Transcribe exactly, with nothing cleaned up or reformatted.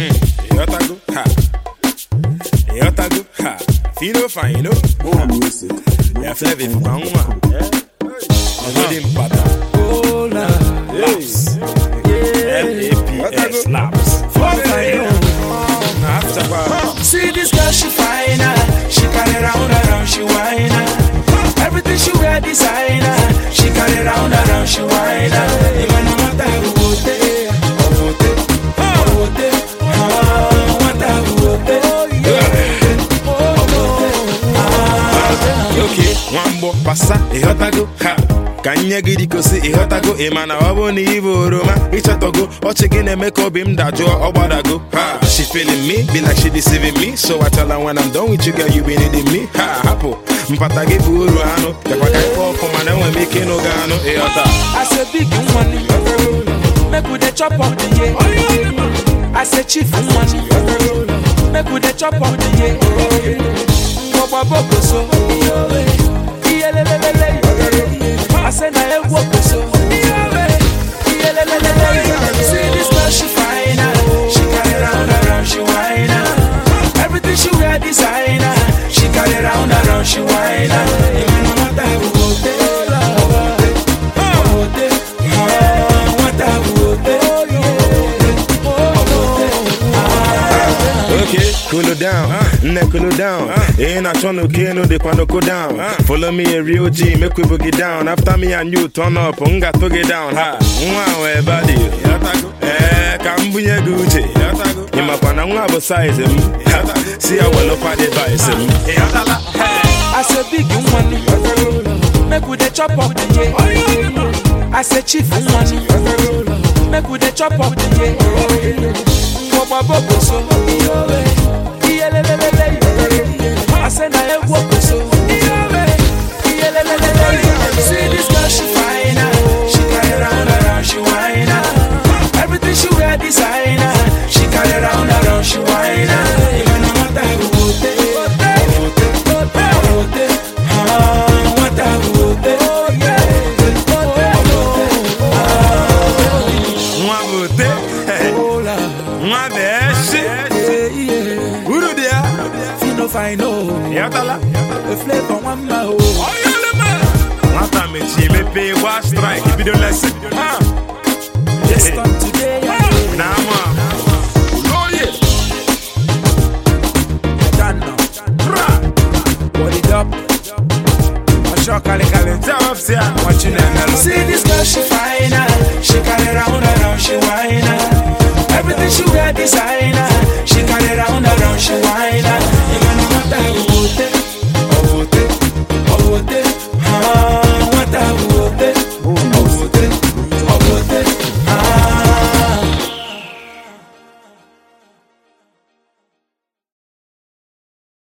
Yotago, ha. Yotago, ha. Fino fine, you know. More music. Yeah, flavor for Bangma. I'm with him, pata. Laps. L A P S, laps. See this girl, she fine. She carry round around, she whine. Everything she wear designer. She carry round around, she whine. Even no matter who would they, who would they, who would they, no matter who would they. Okay, Wambo pasa, Ihotago, ha. Kanye gidi kosi Ihotago, Emana wabo ni ivo Roma, Ichatogo, Ochigine make up him that jo Obadago, ha. She feeling me, be like she deceiving me, so I tell her when I'm done with you, girl, you been needing me, ha. Hapo, mpatagi buru ano, yakwa kaipo, kumane we make no gano, Ihota. I say big money, make we the chop up the year. I say chief money, make we the chop up the year. Bobo bobo so. I said I ain't walk so. See this girl, she fine. She carry round around, she whine. Everything she wear designer. She carry round around, she whine. Even no matter who go there, who go there, what I go there. Okay, cool it down, neck cool it down. Ain't I trying to kill no, they wanna go down. Follow me a real G, make we boogie down. After me and you turn up, unga to get down. Ha, wow, everybody. Eh, Kambuya Gucci. You ma pana unga size him. See I will look at the advice him. I say big money, make we the chop up the year. I say chief money, make we the chop up the year. Bobo bobo so. I said I ain't walk so. See this girl, she fine. She carry round around, she whine. Everything she wear designer. She carry round around, she whine. Even no matter who go there, who go there, who go there, no matter who go there. Moi beauté, moi bêche. Où do dia? Fino fine oh. Yatala. The flavor one ma oh. Oh yeah, man. What time me chi me pay what strike? If you don't listen, ah. Just come today. Nah man. Oh yeah. Done now. What it up? I shock all the calendar. Tell us here. What you know? See this girl, she fine. She carry round around, she whine. Everything she wear designer.